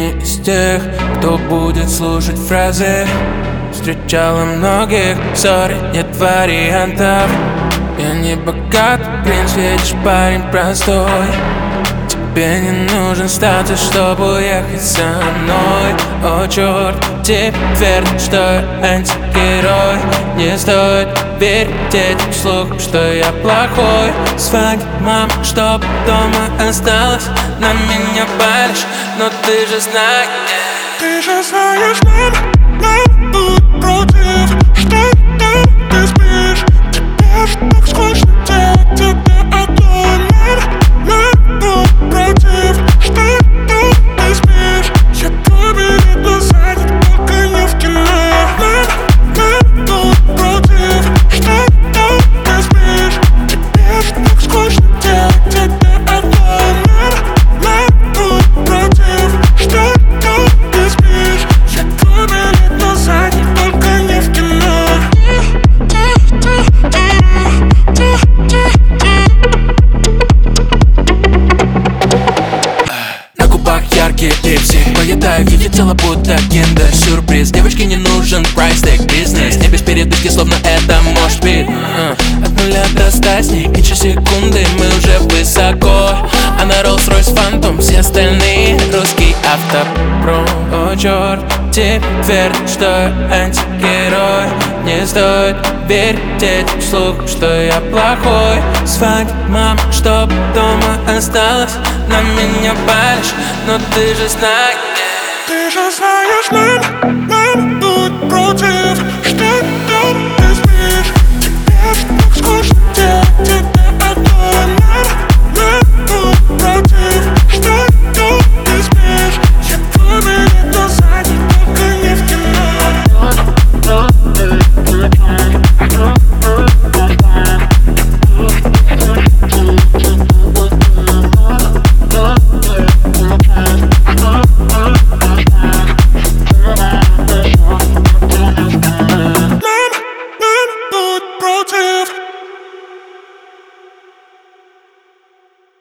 не из тех, кто будет слушать фразы. Встречала многих, сори, нет вариантов. Я не богат, принц, видишь, парень простой. Тебе не нужен статус, чтобы уехать со мной. О, черт, тебе верно, что я антигерой. Не стоит верить этим слухам, что я плохой. Звонит мама, чтоб дома осталась. На меня палишь, но ты же знаешь. Ты же знаешь, нам тут против. Что там ты спишь? Тебе ж так скучно делать тебя одной. Нам тут против. Что там ты спишь? Я твой билет на задник, только не в кино. Нам тут против. Что там ты спишь? Тебе ж так скучно делать тебя одной. Нам тут против. Что там ты спишь? Я твой билет на задник, только не в кино. На губах яркие липси, поедаю ее тело, будто киндер-сюрприз. Девочке не нужен прайс-тег бизнес. Не без передышки, словно это может быть. От нуля до 100 с ней меньше секунды, мы уже высоко. Она Rolls-Royce Phantom, все остальные русский автопром. О, черт, тебе верно, что я антигерой. Не стоит верить этим слухам, что я плохой. Звонит мама, чтоб дома осталась. На меня палишь, но ты же знаешь. Ты же знаешь,